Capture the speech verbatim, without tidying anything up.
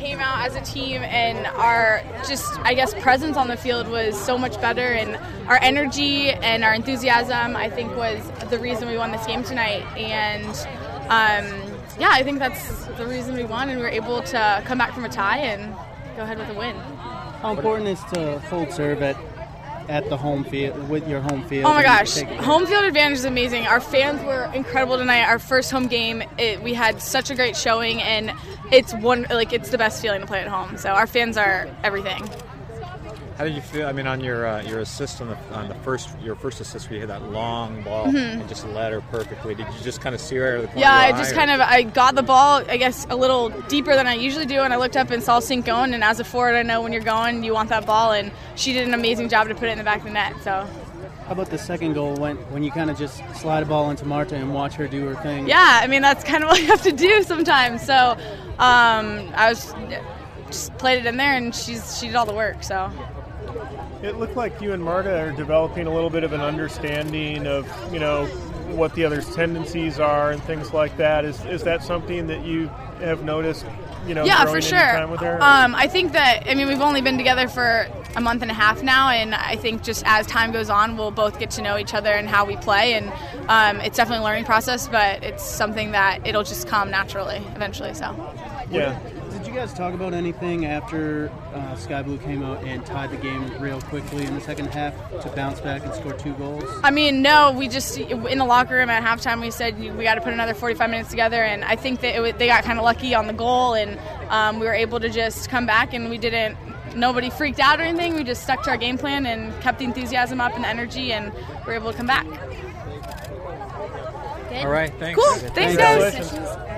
came out as a team, and our just, I guess, presence on the field was so much better, and our energy and our enthusiasm, I think, was the reason we won this game tonight. And um, yeah, I think that's the reason we won, and we were able to come back from a tie and go ahead with a win. How important is to hold serve at at the home field, with your home field? Oh my gosh, home field advantage is amazing. Our fans were incredible tonight. Our first home game, it, we had such a great showing, and it's one like it's the best feeling to play at home. So our fans are everything. How did you feel? I mean, on your uh, your assist on the on the first your first assist, where you hit that long ball mm-hmm. and just led her perfectly. Did you just kind of see her out of the corner Yeah, of I your just eye, kind or? of I got the ball, I guess, a little deeper than I usually do, and I looked up and saw Sink going. And as a forward, I know when you're going, you want that ball, and she did an amazing job to put it in the back of the net. So. How about the second goal when when you kind of just slide a ball into Marta and watch her do her thing? Yeah, I mean that's kind of what you have to do sometimes. So um, I was just played it in there, and she's she did all the work. So. It looked like you and Marta are developing a little bit of an understanding of, you know, what the other's tendencies are and things like that. Is is that something that you have noticed, you know, yeah, growing for into sure. time with her? Um, I think that, I mean, we've only been together for a month and a half now, and I think just as time goes on, we'll both get to know each other and how we play, and um, it's definitely a learning process, but it's something that it'll just come naturally eventually. So. Yeah. Did you guys talk about anything after uh, Sky Blue came out and tied the game real quickly in the second half to bounce back and score two goals? I mean, no. We just, in the locker room at halftime, we said we got to put another forty-five minutes together, and I think that it, they got kind of lucky on the goal, and um, we were able to just come back, and we didn't, nobody freaked out or anything. We just stuck to our game plan and kept the enthusiasm up and the energy, and we were able to come back. All right, thanks. Cool. Thanks, guys. Congratulations.